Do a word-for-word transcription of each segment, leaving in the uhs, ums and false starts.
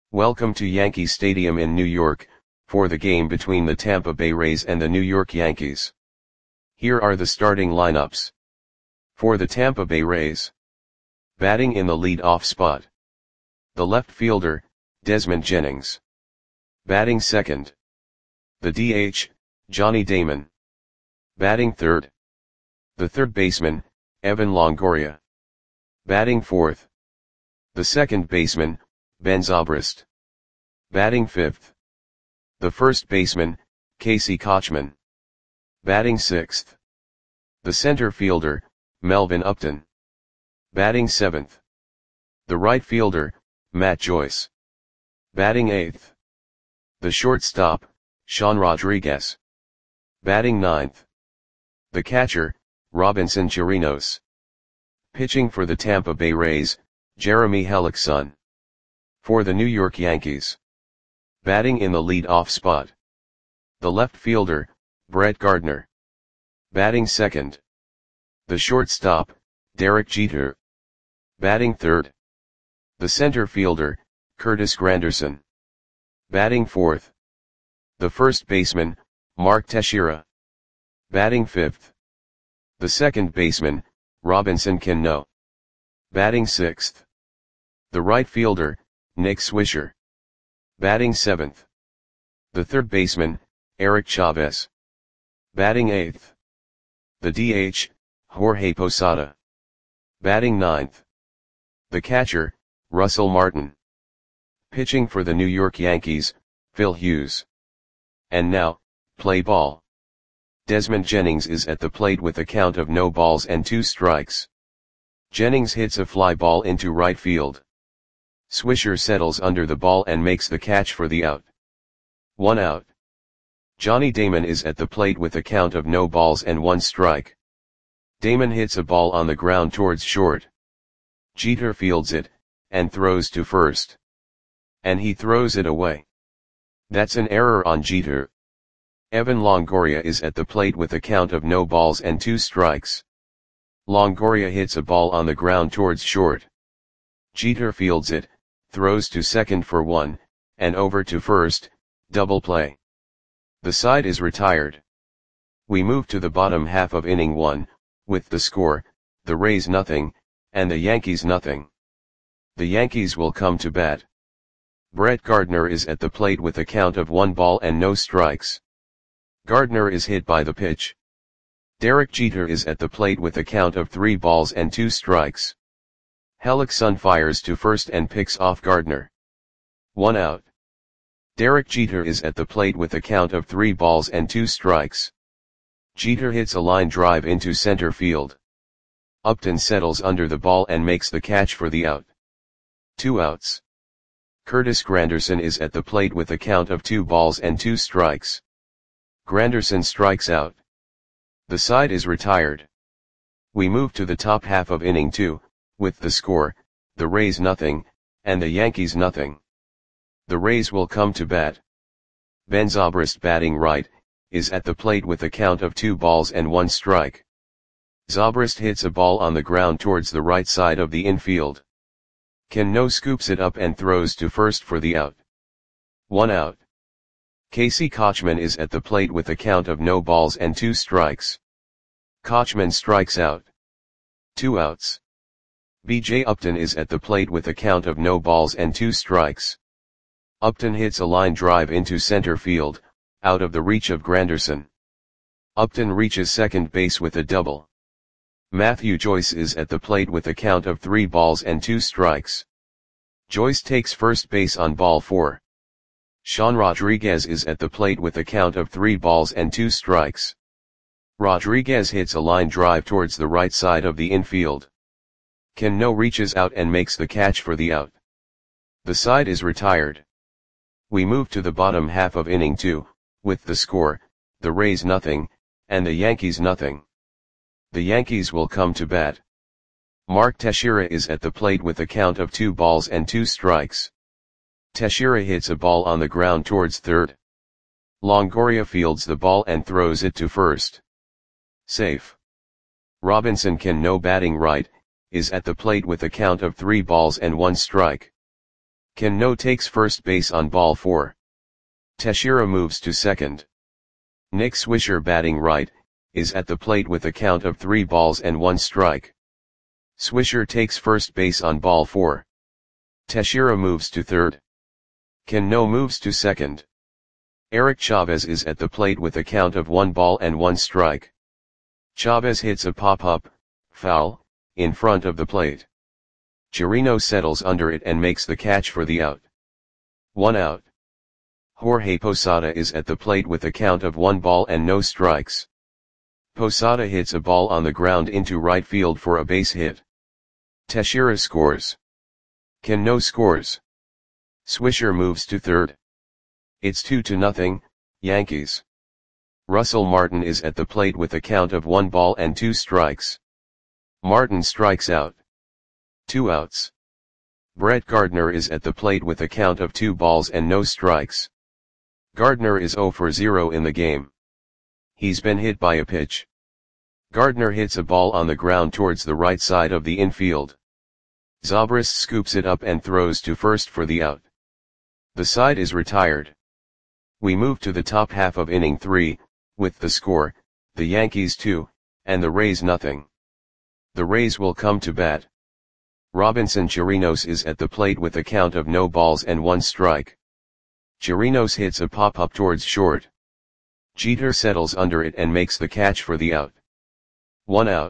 Welcome to Yankee Stadium in New York, for the game between the Tampa Bay Rays and the New York Yankees. Here are the starting lineups. For the Tampa Bay Rays. Batting in the lead-off spot. The left fielder, Desmond Jennings. Batting second. The D H, Johnny Damon. Batting third. The third baseman, Evan Longoria. Batting fourth. The second baseman, Ben Zobrist. Batting fifth. The first baseman, Casey Kotchman. Batting sixth. The center fielder, Melvin Upton. Batting seventh. The right fielder, Matt Joyce. Batting eighth. The shortstop, Sean Rodriguez. Batting ninth. The catcher, Robinson Chirinos. Pitching for the Tampa Bay Rays, Jeremy Hellickson. For the New York Yankees. Batting in the lead-off spot. The left fielder, Brett Gardner. Batting second. The shortstop, Derek Jeter. Batting third. The center fielder, Curtis Granderson. Batting fourth. The first baseman, Mark Teixeira. Batting fifth. The second baseman, Robinson Cano. Batting sixth. The right fielder, Nick Swisher. Batting seventh. The third baseman, Eric Chavez. Batting eighth. The D H, Jorge Posada. Batting ninth. The catcher, Russell Martin. Pitching for the New York Yankees, Phil Hughes. And now, play ball. Desmond Jennings is at the plate with a count of no balls and two strikes. Jennings hits a fly ball into right field. Swisher settles under the ball and makes the catch for the out. One out. Johnny Damon is at the plate with a count of no balls and one strike. Damon hits a ball on the ground towards short. Jeter fields it, and throws to first. And he throws it away. That's an error on Jeter. Evan Longoria is at the plate with a count of no balls and two strikes. Longoria hits a ball on the ground towards short. Jeter fields it, throws to second for one, and over to first, double play. The side is retired. We move to the bottom half of inning one, with the score, the Rays nothing, and the Yankees nothing. The Yankees will come to bat. Brett Gardner is at the plate with a count of one ball and no strikes. Gardner is hit by the pitch. Derek Jeter is at the plate with a count of three balls and two strikes. Hellickson fires to first and picks off Gardner. One out. Derek Jeter is at the plate with a count of three balls and two strikes. Jeter hits a line drive into center field. Upton settles under the ball and makes the catch for the out. Two outs. Curtis Granderson is at the plate with a count of two balls and two strikes. Granderson strikes out. The side is retired. We move to the top half of inning two, with the score, the Rays nothing, and the Yankees nothing. The Rays will come to bat. Ben Zobrist batting right, is at the plate with a count of two balls and one strike. Zobrist hits a ball on the ground towards the right side of the infield. Cano scoops it up and throws to first for the out. One out. Casey Kotchman is at the plate with a count of no balls and two strikes. Kotchman strikes out. Two outs. B J Upton is at the plate with a count of no balls and two strikes. Upton hits a line drive into center field, out of the reach of Granderson. Upton reaches second base with a double. Matthew Joyce is at the plate with a count of three balls and two strikes. Joyce takes first base on ball four. Sean Rodriguez is at the plate with a count of three balls and two strikes. Rodriguez hits a line drive towards the right side of the infield. Cano reaches out and makes the catch for the out. The side is retired. We move to the bottom half of inning two, with the score, the Rays nothing, and the Yankees nothing. The Yankees will come to bat. Mark Teixeira is at the plate with a count of two balls and two strikes. Teixeira hits a ball on the ground towards third. Longoria fields the ball and throws it to first. Safe. Robinson Cano batting right, is at the plate with a count of three balls and one strike. Ken No takes first base on ball four. Teixeira moves to second. Nick Swisher, batting right, is at the plate with a count of three balls and one strike. Swisher takes first base on ball four. Teixeira moves to third. Ken No moves to second. Eric Chavez is at the plate with a count of one ball and one strike. Chavez hits a pop-up, foul, in front of the plate. Chirino settles under it and makes the catch for the out. One out. Jorge Posada is at the plate with a count of one ball and no strikes. Posada hits a ball on the ground into right field for a base hit. Teixeira scores. Ken No scores. Swisher moves to third. It's two to nothing, Yankees. Russell Martin is at the plate with a count of one ball and two strikes. Martin strikes out. Two outs. Brett Gardner is at the plate with a count of two balls and no strikes. Gardner is zero for zero in the game. He's been hit by a pitch. Gardner hits a ball on the ground towards the right side of the infield. Zobrist scoops it up and throws to first for the out. The side is retired. We move to the top half of inning three, with the score, the Yankees two, and the Rays nothing. The Rays will come to bat. Robinson Chirinos is at the plate with a count of no balls and one strike. Chirinos hits a pop-up towards short. Jeter settles under it and makes the catch for the out. One out.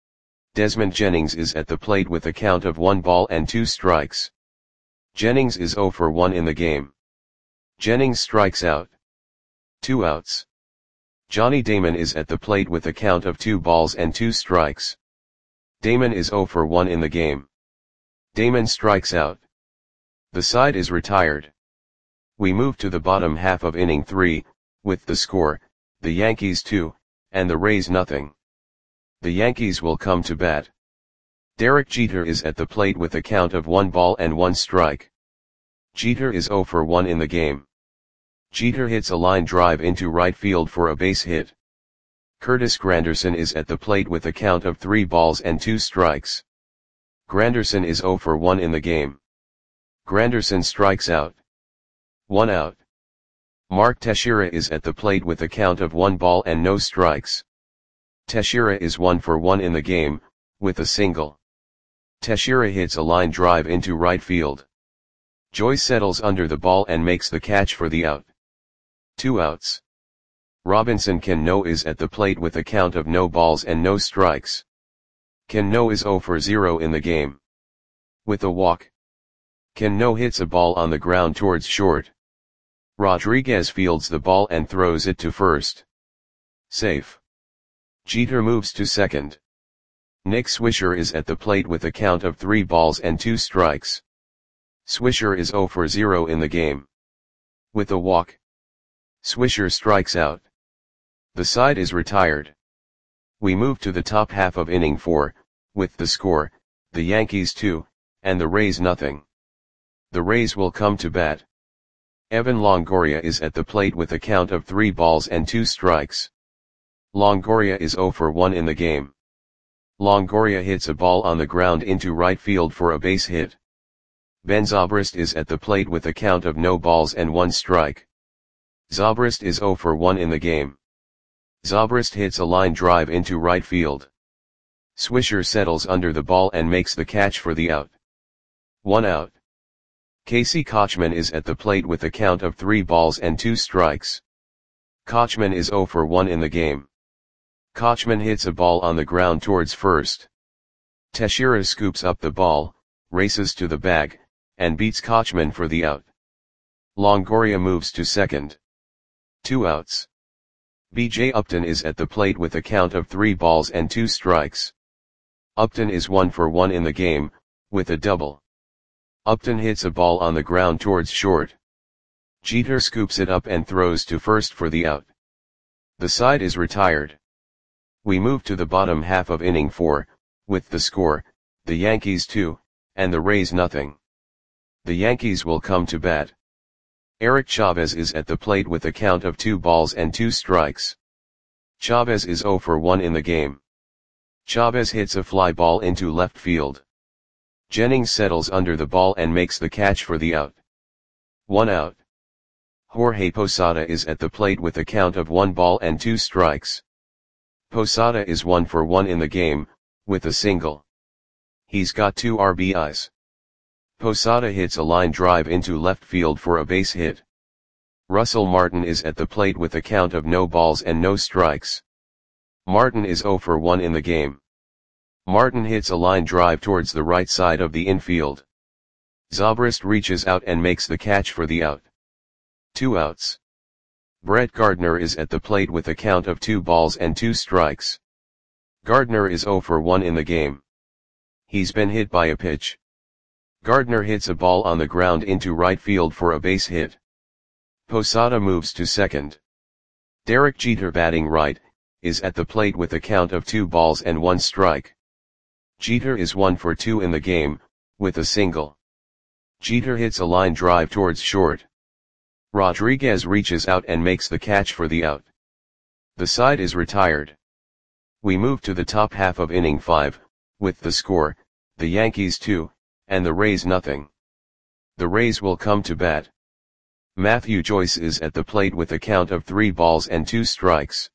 Desmond Jennings is at the plate with a count of one ball and two strikes. Jennings is zero for one in the game. Jennings strikes out. Two outs. Johnny Damon is at the plate with a count of two balls and two strikes. Damon is zero for one in the game. Damon strikes out. The side is retired. We move to the bottom half of inning three, with the score, the Yankees two, and the Rays nothing. The Yankees will come to bat. Derek Jeter is at the plate with a count of one ball and one strike. Jeter is zero for one in the game. Jeter hits a line drive into right field for a base hit. Curtis Granderson is at the plate with a count of three balls and two strikes. Granderson is zero for one in the game. Granderson strikes out. One out. Mark Teixeira is at the plate with a count of one ball and no strikes. Teixeira is one for one in the game, with a single. Teixeira hits a line drive into right field. Joyce settles under the ball and makes the catch for the out. Two outs. Robinson Ken No is at the plate with a count of no balls and no strikes. Ken No is zero for zero in the game. With a walk. Ken No hits a ball on the ground towards short. Rodriguez fields the ball and throws it to first. Safe. Jeter moves to second. Nick Swisher is at the plate with a count of three balls and two strikes. Swisher is zero for zero in the game. With a walk. Swisher strikes out. The side is retired. We move to the top half of inning four, with the score, the Yankees two, and the Rays nothing. The Rays will come to bat. Evan Longoria is at the plate with a count of three balls and two strikes. Longoria is zero for one in the game. Longoria hits a ball on the ground into right field for a base hit. Ben Zobrist is at the plate with a count of no balls and one strike. Zobrist is zero for one in the game. Zobrist hits a line drive into right field. Swisher settles under the ball and makes the catch for the out. One out. Casey Kotchman is at the plate with a count of three balls and two strikes. Kotchman is zero for one in the game. Kotchman hits a ball on the ground towards first. Teixeira scoops up the ball, races to the bag, and beats Kotchman for the out. Longoria moves to second. Two outs. B J Upton is at the plate with a count of three balls and two strikes. Upton is one for one in the game, with a double. Upton hits a ball on the ground towards short. Jeter scoops it up and throws to first for the out. The side is retired. We move to the bottom half of inning four, with the score, the Yankees two, and the Rays nothing. The Yankees will come to bat. Eric Chavez is at the plate with a count of two balls and two strikes. Chavez is zero for one in the game. Chavez hits a fly ball into left field. Jennings settles under the ball and makes the catch for the out. One out. Jorge Posada is at the plate with a count of one ball and two strikes. Posada is one for one in the game, with a single. He's got two R B Is. Posada hits a line drive into left field for a base hit. Russell Martin is at the plate with a count of no balls and no strikes. Martin is zero for one in the game. Martin hits a line drive towards the right side of the infield. Zobrist reaches out and makes the catch for the out. Two outs. Brett Gardner is at the plate with a count of two balls and two strikes. Gardner is zero for one in the game. He's been hit by a pitch. Gardner hits a ball on the ground into right field for a base hit. Posada moves to second. Derek Jeter, batting right, is at the plate with a count of two balls and one strike. Jeter is one for two in the game, with a single. Jeter hits a line drive towards short. Rodriguez reaches out and makes the catch for the out. The side is retired. We move to the top half of inning five, with the score, the Yankees two, and the Rays nothing. The Rays will come to bat. Matthew Joyce is at the plate with a count of three balls and two strikes.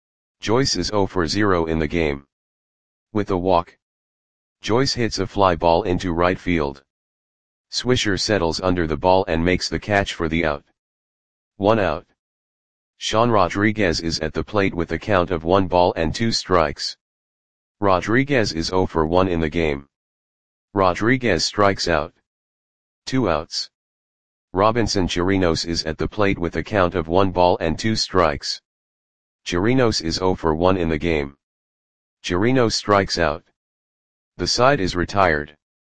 Joyce is zero for zero in the game. With a walk. Joyce hits a fly ball into right field. Swisher settles under the ball and makes the catch for the out. One out. Sean Rodriguez is at the plate with a count of one ball and two strikes. Rodriguez is zero for one in the game. Rodriguez strikes out. Two outs. Robinson Chirinos is at the plate with a count of one ball and two strikes. Chirinos is zero for one in the game. Chirinos strikes out. The side is retired.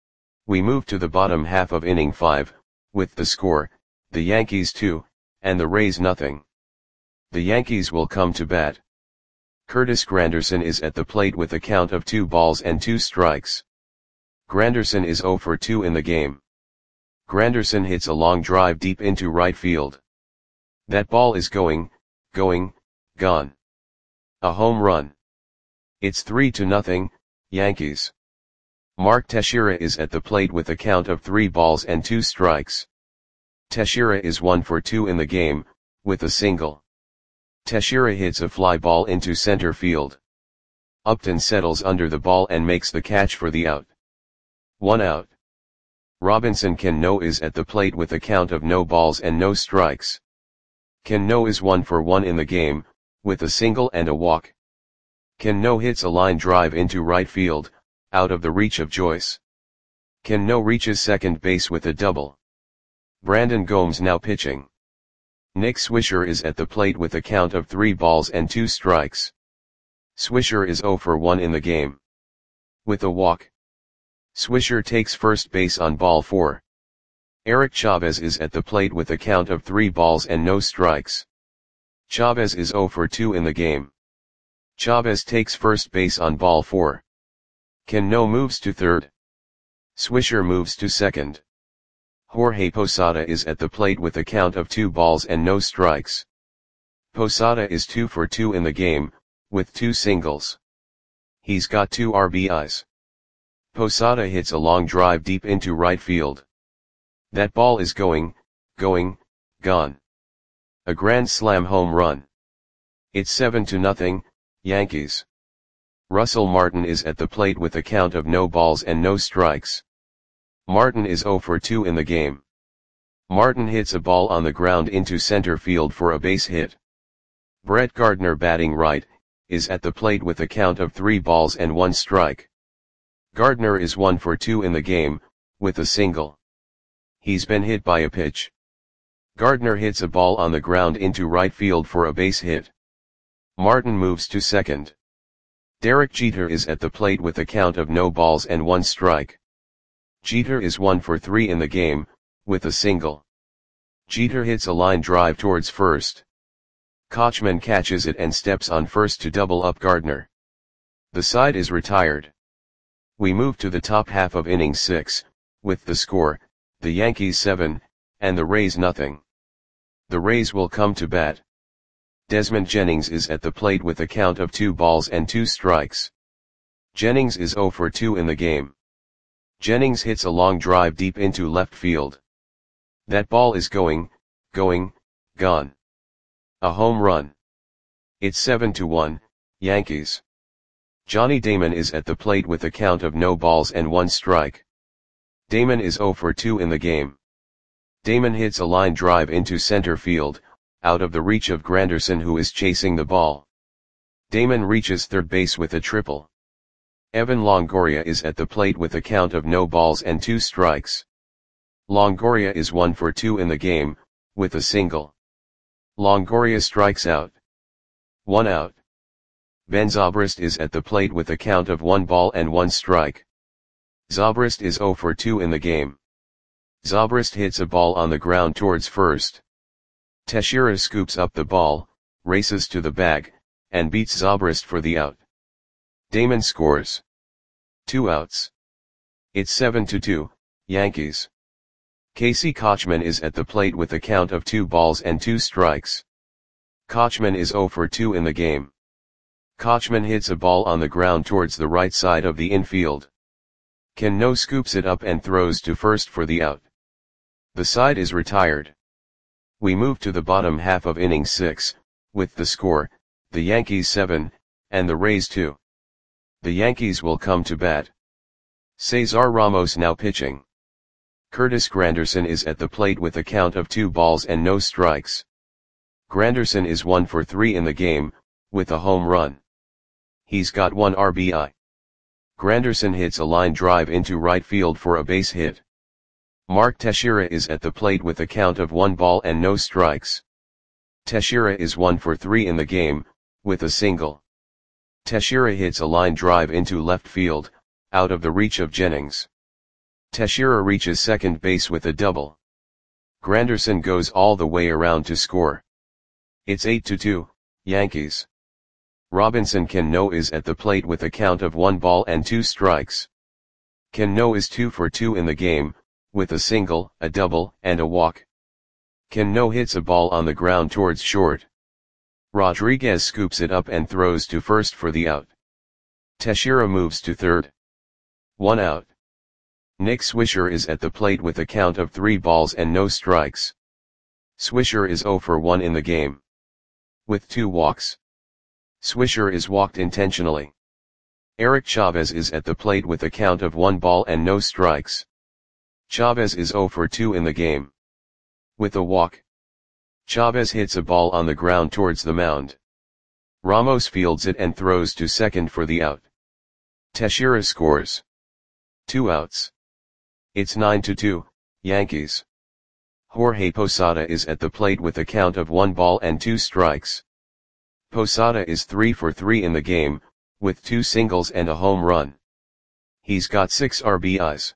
We move to the bottom half of inning five, with the score, the Yankees two, and the Rays nothing. The Yankees will come to bat. Curtis Granderson is at the plate with a count of two balls and two strikes. Granderson is zero for two in the game. Granderson hits a long drive deep into right field. That ball is going, going, gone. A home run. It's three to nothing, Yankees. Mark Teixeira is at the plate with a count of three balls and two strikes. Teixeira is one for two in the game, with a single. Teixeira hits a fly ball into center field. Upton settles under the ball and makes the catch for the out. One out. Robinson Cano is at the plate with a count of no balls and no strikes. Cano is one for one in the game, with a single and a walk. Cano hits a line drive into right field, out of the reach of Joyce. Cano reaches second base with a double. Brandon Gomes now pitching. Nick Swisher is at the plate with a count of three balls and two strikes. Swisher is zero for one in the game. With a walk. Swisher takes first base on ball four. Eric Chavez is at the plate with a count of three balls and no strikes. Chavez is zero for two in the game. Chavez takes first base on ball four. Cano moves to third. Swisher moves to second. Jorge Posada is at the plate with a count of two balls and no strikes. Posada is two for two in the game, with two singles. He's got two R B Is. Posada hits a long drive deep into right field. That ball is going, going, gone. A grand slam home run. It's seven to nothing, Yankees. Russell Martin is at the plate with a count of no balls and no strikes. Martin is zero for two in the game. Martin hits a ball on the ground into center field for a base hit. Brett Gardner, batting right, is at the plate with a count of three balls and one strike. Gardner is one for two in the game, with a single. He's been hit by a pitch. Gardner hits a ball on the ground into right field for a base hit. Martin moves to second. Derek Jeter is at the plate with a count of no balls and one strike. Jeter is one for three in the game, with a single. Jeter hits a line drive towards first. Kochman catches it and steps on first to double up Gardner. The side is retired. We move to the top half of inning six, with the score, the Yankees seven, and the Rays nothing. The Rays will come to bat. Desmond Jennings is at the plate with a count of two balls and two strikes. Jennings is zero for two in the game. Jennings hits a long drive deep into left field. That ball is going, going, gone. A home run. It's seven to one, Yankees. Johnny Damon is at the plate with a count of no balls and one strike. Damon is oh for two in the game. Damon hits a line drive into center field, out of the reach of Granderson, who is chasing the ball. Damon reaches third base with a triple. Evan Longoria is at the plate with a count of no balls and two strikes. Longoria is one for two in the game, with a single. Longoria strikes out. One out. Ben Zobrist is at the plate with a count of one ball and one strike. Zobrist is oh for two in the game. Zobrist hits a ball on the ground towards first. Teixeira scoops up the ball, races to the bag, and beats Zobrist for the out. Damon scores. Two outs. It's seven to two, Yankees. Casey Kotchman is at the plate with a count of two balls and two strikes. Kotchman is oh for two in the game. Kotchman hits a ball on the ground towards the right side of the infield. Cano scoops it up and throws to first for the out. The side is retired. We move to the bottom half of inning six, with the score, the Yankees seven, and the Rays two. The Yankees will come to bat. Cesar Ramos now pitching. Curtis Granderson is at the plate with a count of two balls and no strikes. Granderson is one for three in the game, with a home run. He's got one R B I. Granderson hits a line drive into right field for a base hit. Mark Teixeira is at the plate with a count of one ball and no strikes. Teixeira is one for three in the game, with a single. Teixeira hits a line drive into left field, out of the reach of Jennings. Teixeira reaches second base with a double. Granderson goes all the way around to score. It's eight to two, Yankees. Robinson Cano is at the plate with a count of one ball and two strikes. Cano is two for two in the game, with a single, a double, and a walk. Cano hits a ball on the ground towards short. Rodriguez scoops it up and throws to first for the out. Teixeira moves to third. One out. Nick Swisher is at the plate with a count of three balls and no strikes. Swisher is oh for one in the game. With two walks. Swisher is walked intentionally. Eric Chavez is at the plate with a count of one ball and no strikes. Chavez is oh for two in the game. With a walk. Chavez hits a ball on the ground towards the mound. Ramos fields it and throws to second for the out. Teixeira scores. Two outs. It's nine to two, Yankees. Jorge Posada is at the plate with a count of one ball and two strikes. Posada is three for three in the game, with two singles and a home run. He's got six R B Is.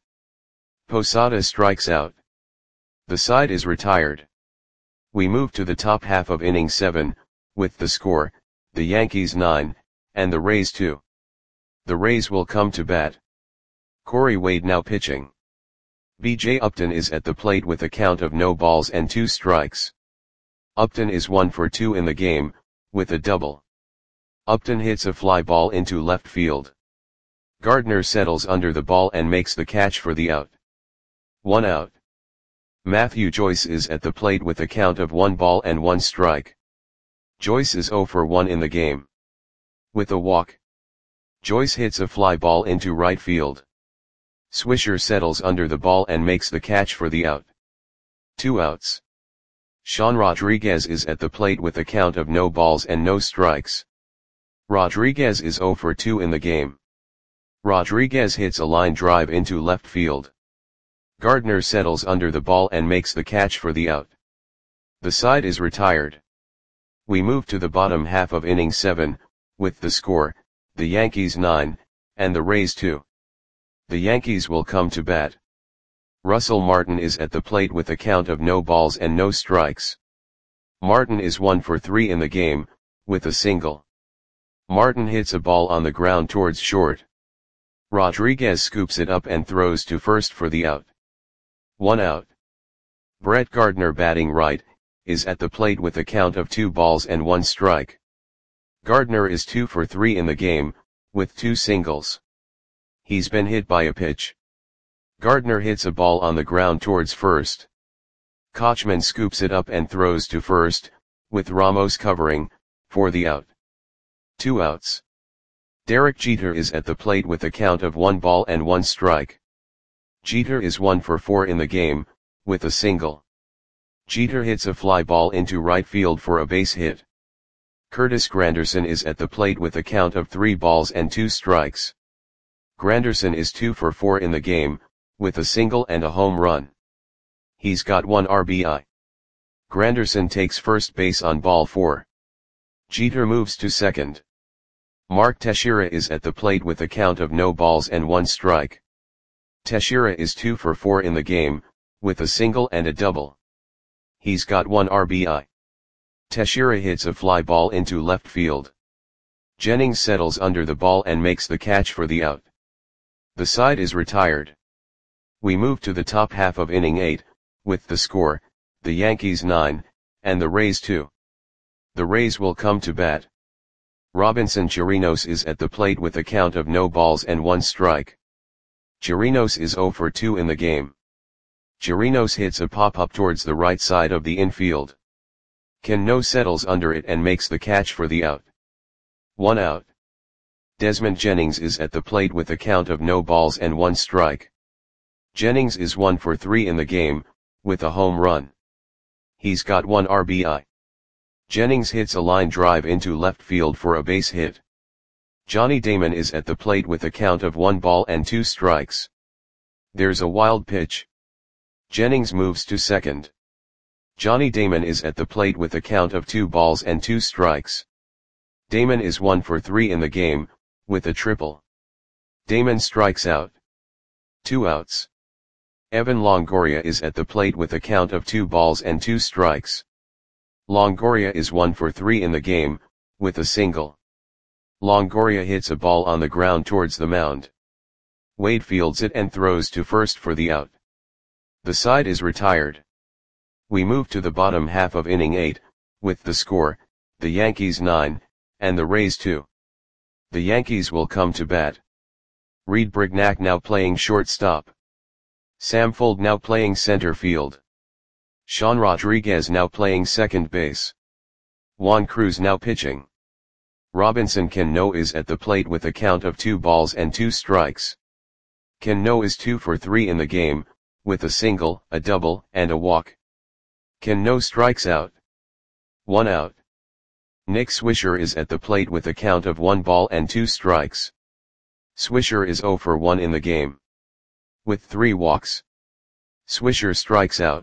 Posada strikes out. The side is retired. We move to the top half of inning seven, with the score, the Yankees nine, and the Rays two. The Rays will come to bat. Corey Wade now pitching. B J Upton is at the plate with a count of no balls and two strikes. Upton is one for two in the game, with a double. Upton hits a fly ball into left field. Gardner settles under the ball and makes the catch for the out. One out. Matthew Joyce is at the plate with a count of one ball and one strike. Joyce is oh for one in the game. With a walk. Joyce hits a fly ball into right field. Swisher settles under the ball and makes the catch for the out. Two outs. Sean Rodriguez is at the plate with a count of no balls and no strikes. Rodriguez is oh for two in the game. Rodriguez hits a line drive into left field. Gardner settles under the ball and makes the catch for the out. The side is retired. We move to the bottom half of inning seven, with the score, the Yankees nine, and the Rays two. The Yankees will come to bat. Russell Martin is at the plate with a count of no balls and no strikes. Martin is one for three in the game, with a single. Martin hits a ball on the ground towards short. Rodriguez scoops it up and throws to first for the out. One out. Brett Gardner, batting right, is at the plate with a count of two balls and one strike. Gardner is two for three in the game, with two singles. He's been hit by a pitch. Gardner hits a ball on the ground towards first. Kochman scoops it up and throws to first, with Ramos covering, for the out. Two outs. Derek Jeter is at the plate with a count of one ball and one strike. Jeter is one for four in the game, with a single. Jeter hits a fly ball into right field for a base hit. Curtis Granderson is at the plate with a count of three balls and two strikes. Granderson is two for four in the game, with a single and a home run. He's got one R B I. Granderson takes first base on ball four. Jeter moves to second. Mark Teixeira is at the plate with a count of no balls and one strike. Teixeira is two for four in the game, with a single and a double. He's got one R B I. Teixeira hits a fly ball into left field. Jennings settles under the ball and makes the catch for the out. The side is retired. We move to the top half of inning eight, with the score, the Yankees nine, and the Rays two. The Rays will come to bat. Robinson Chirinos is at the plate with a count of no balls and one strike. Chirinos is zero for two in the game. Chirinos hits a pop-up towards the right side of the infield. Cano settles under it and makes the catch for the out. One out. Desmond Jennings is at the plate with a count of no balls and one strike. Jennings is one for three in the game, with a home run. He's got one R B I. Jennings hits a line drive into left field for a base hit. Johnny Damon is at the plate with a count of one ball and two strikes. There's a wild pitch. Jennings moves to second. Johnny Damon is at the plate with a count of two balls and two strikes. Damon is one for three in the game, with a triple. Damon strikes out. Two outs. Evan Longoria is at the plate with a count of two balls and two strikes. Longoria is one for three in the game, with a single. Longoria hits a ball on the ground towards the mound. Wade fields it and throws to first for the out. The side is retired. We move to the bottom half of inning eight, with the score, the Yankees nine, and the Rays two. The Yankees will come to bat. Reed Brignac now playing shortstop. Sam Fuld now playing center field. Sean Rodriguez now playing second base. Juan Cruz now pitching. Robinson Cano is at the plate with a count of two balls and two strikes. Cano is two for three in the game, with a single, a double, and a walk. Cano strikes out. One out. Nick Swisher is at the plate with a count of one ball and two strikes. Swisher is zero for one in the game, with three walks. Swisher strikes out.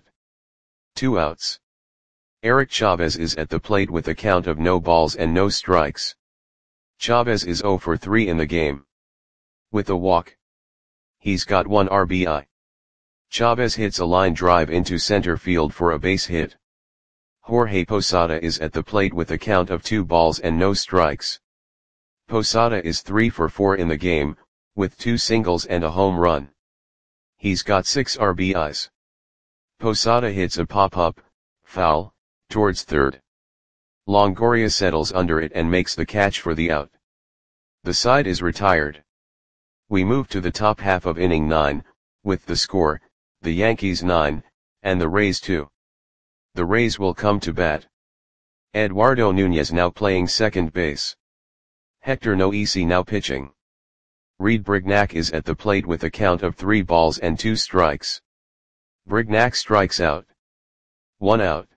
Two outs. Eric Chavez is at the plate with a count of no balls and no strikes. Chavez is zero for three in the game, with a walk. He's got one R B I. Chavez hits a line drive into center field for a base hit. Jorge Posada is at the plate with a count of two balls and no strikes. Posada is three for four in the game, with two singles and a home run. He's got six R B Is. Posada hits a pop-up, foul, towards third. Longoria settles under it and makes the catch for the out. The side is retired. We move to the top half of inning nine, with the score, the Yankees nine, and the Rays two. The Rays will come to bat. Eduardo Nunez now playing second base. Hector Noesi now pitching. Reed Brignac is at the plate with a count of three balls and two strikes. Brignac strikes out. One out.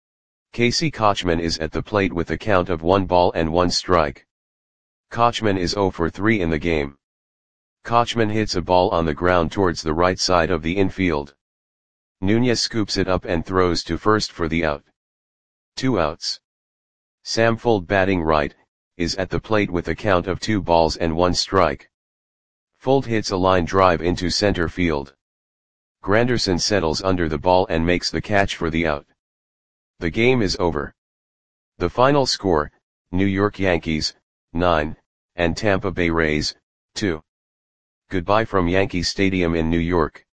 Casey Kochman is at the plate with a count of one ball and one strike. Kochman is zero for three in the game. Kochman hits a ball on the ground towards the right side of the infield. Nunez scoops it up and throws to first for the out. Two outs. Sam Fuld batting right, is at the plate with a count of two balls and one strike. Fuld hits a line drive into center field. Granderson settles under the ball and makes the catch for the out. The game is over. The final score, New York Yankees, nine, and Tampa Bay Rays, two. Goodbye from Yankee Stadium in New York.